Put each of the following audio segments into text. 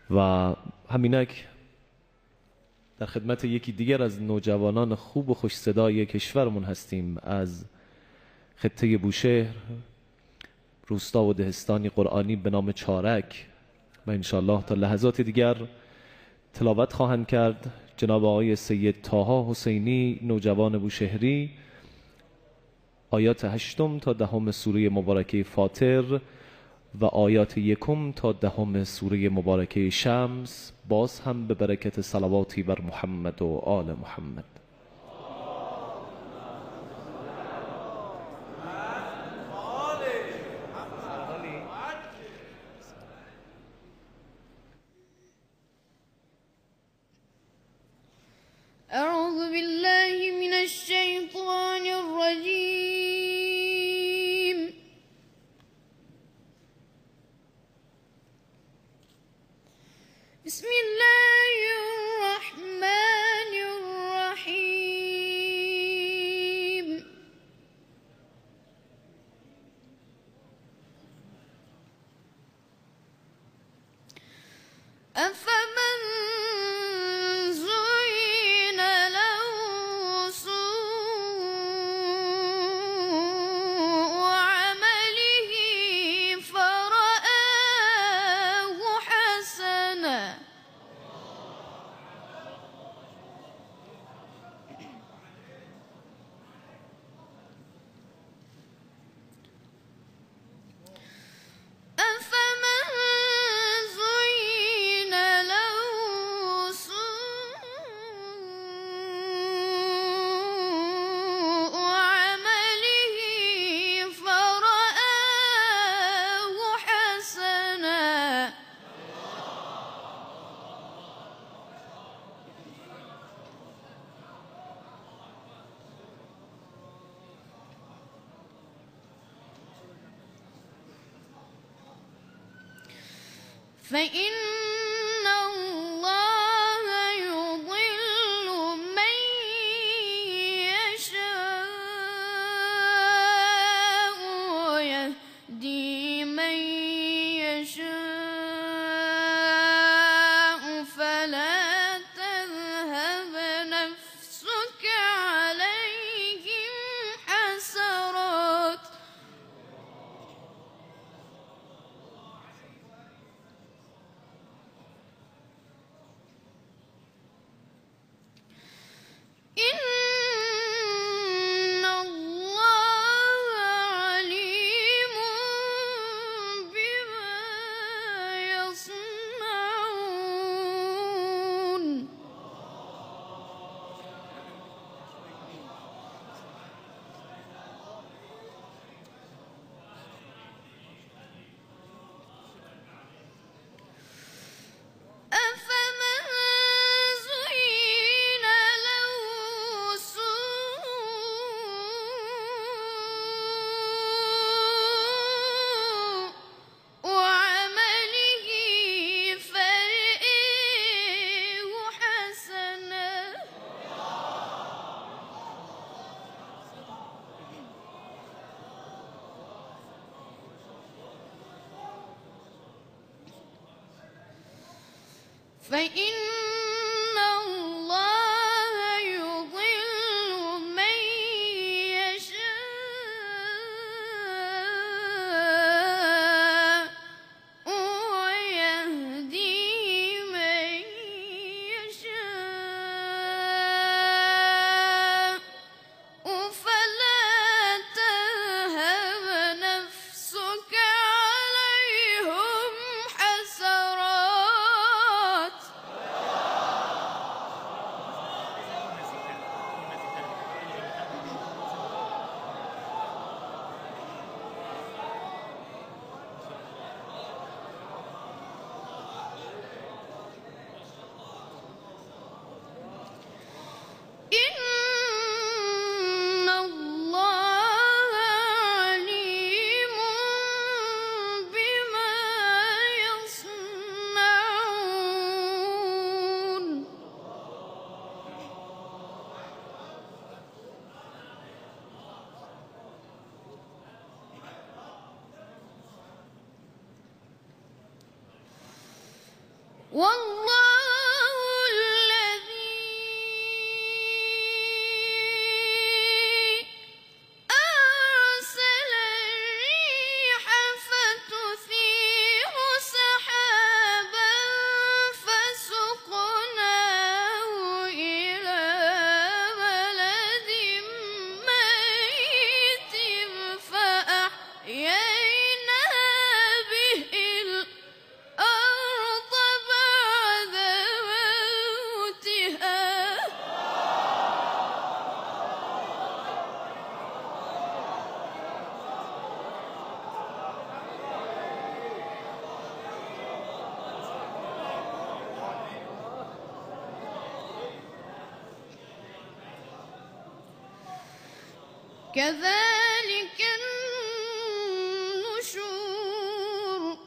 و همینک در خدمت یکی دیگر از نوجوانان خوب و خوش صدای کشورمون هستیم، از خطه بوشهر، روستا و دهستانی قرآنی به نام چارک، و انشاءالله تا لحظات دیگر تلاوت خواهند کرد جناب آقای سید طاها حسینی، نوجوان بوشهری، آیات 8 تا 10 سوره مبارکه فاطر و آیات 1 تا 10 سوره مبارکه شمس، باز هم به برکت صلواتی بر محمد و آل محمد. أعوذ بالله من الشيطان الرجيم. بسم الله الرحمن الرحيم. أفمن زين له سوء عمله فرآه حسنا أفمن زين له سوء عمله فرآه حسنا فإن الله يضل من يشاء ويهدي من يشاء فلا تذهب نفسك عليهم حسرات إن الله عليم بما يصنعون. أفمن زين له سوء عمله فرآه حسنا فإن الله يضل من يشاء ويهدي من يشاء فلا تذهب نفسك عليهم حسرات والله الذي أرسل الريح فتثير سحابا فسقناه إلى بلد ميت فأحيينا به الأرض بعد موتها. كذلك النشور.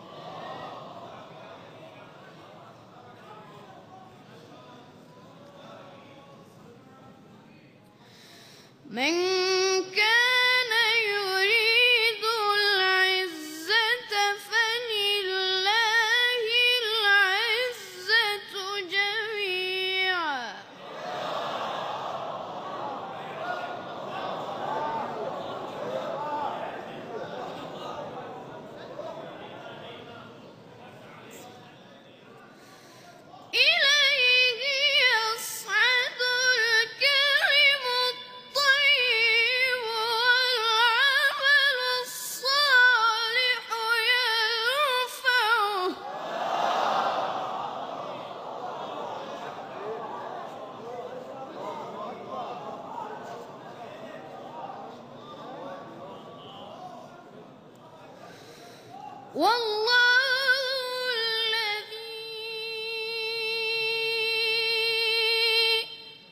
من كان يريد العزة فلله العزة جميعا. إليه يصعد الكلم الطيب والعمل الصالح يرفعه. والله الذي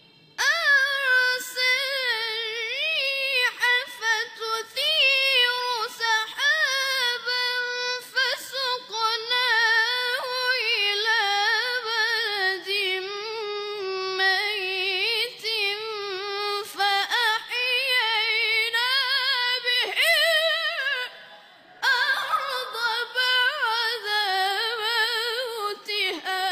أرسل الريح فتثير سحابا فسقناه إلى بلد ميت فأحيينا به الأرض بعد موتها.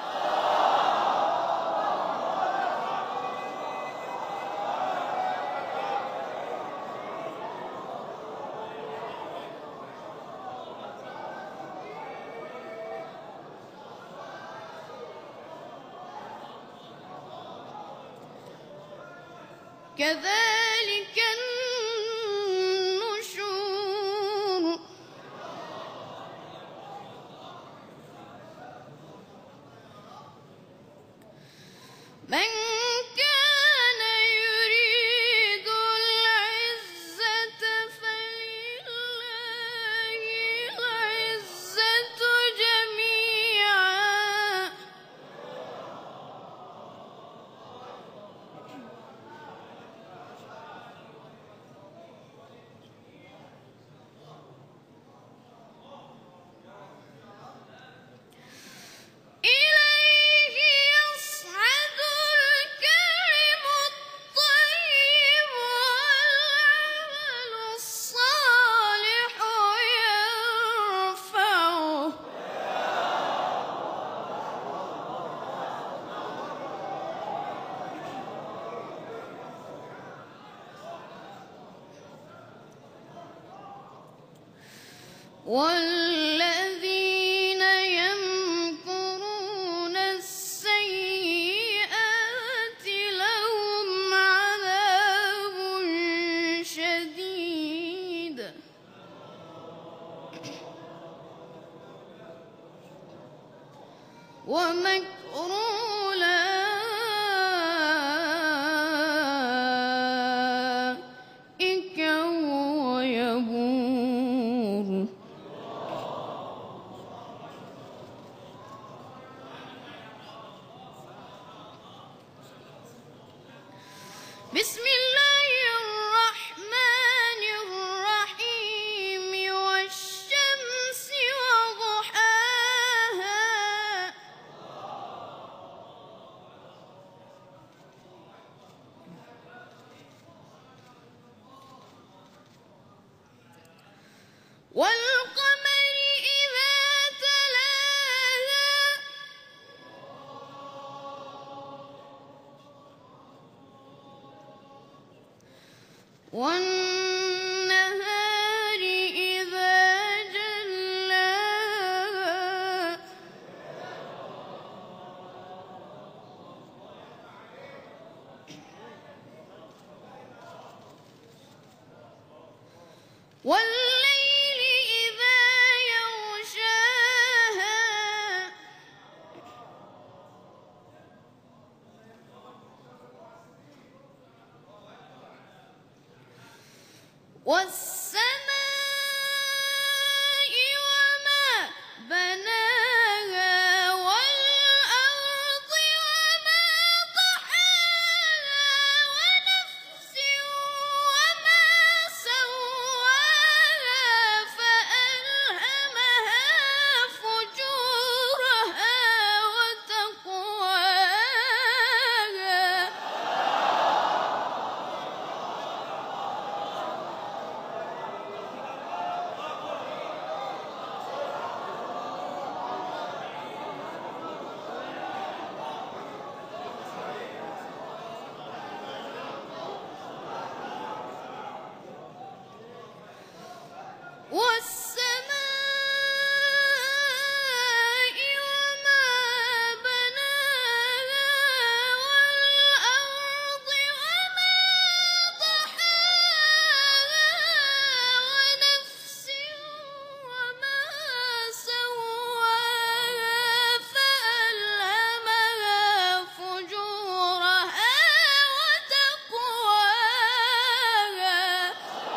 كذلك النشور. من كان يريد العزة فلله العزة جميعا. إليه يصعد الكلم الطيب والعمل الصالح يرفعه. والذين يمكرون السيئات لهم عذاب شديد. ومكر أولئك هو يبور. بسم الله الرحمن الرحيم. والشمس وضحاها. والقمر إذا تلاها. والنهار إذا جلاها والليل إذا يغشاها والسماء وما بناها والأرض وما طحاها ونفس وما سواها فألهمها فجورها وتقواها والسماء وما بناها والأرض وما طحاها ونفس وما سواها فألهمها فجورها وتقواها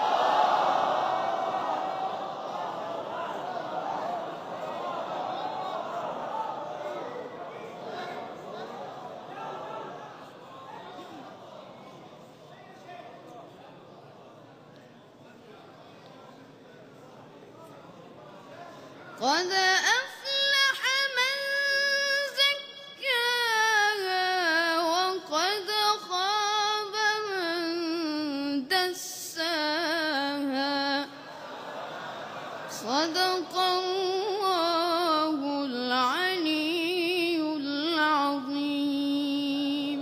قد أفلح من زكاها وقد خاب من دساها صدق الله العلي العظيم.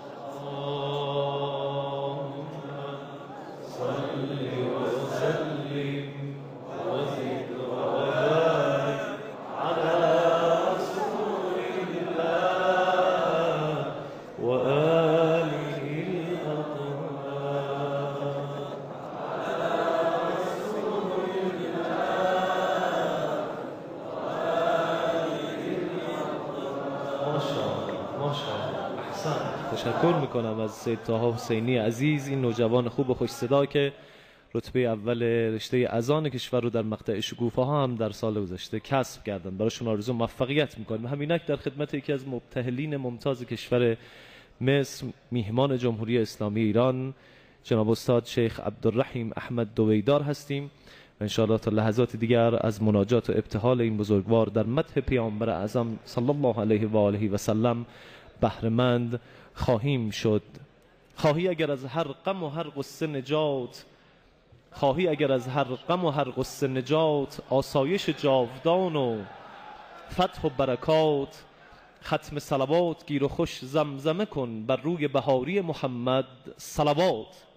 تشکر میکنم از سید طاها حسینی عزیز، این نوجوان خوب و خوش صدا که رتبه اول رشته اذان کشور رو در مقطع شکوفه ها هم در سال گذشته کسب کردن. براشون آرزو موفقیت میکنیم. همینک در خدمت یکی از مبتهلین ممتاز کشور مصر، میهمان جمهوری اسلامی ایران، جناب استاد شیخ عبدالرحیم احمد دویدار هستیم و انشاءالله تا لحظات دیگر از مناجات و ابتهال این بزرگوار در مدح پیامبر اعظم صلی الله علیه و آله و سلم بهره‌مند خواهیم شد. خواهی اگر از هر غم و هر غصه نجات، خواهی اگر از هر غم و هر غصه نجات، آسایش جاودان و فتح و برکات، ختم صلوات گیر و خوش زمزمه کن بر روی بهاری محمد صلوات.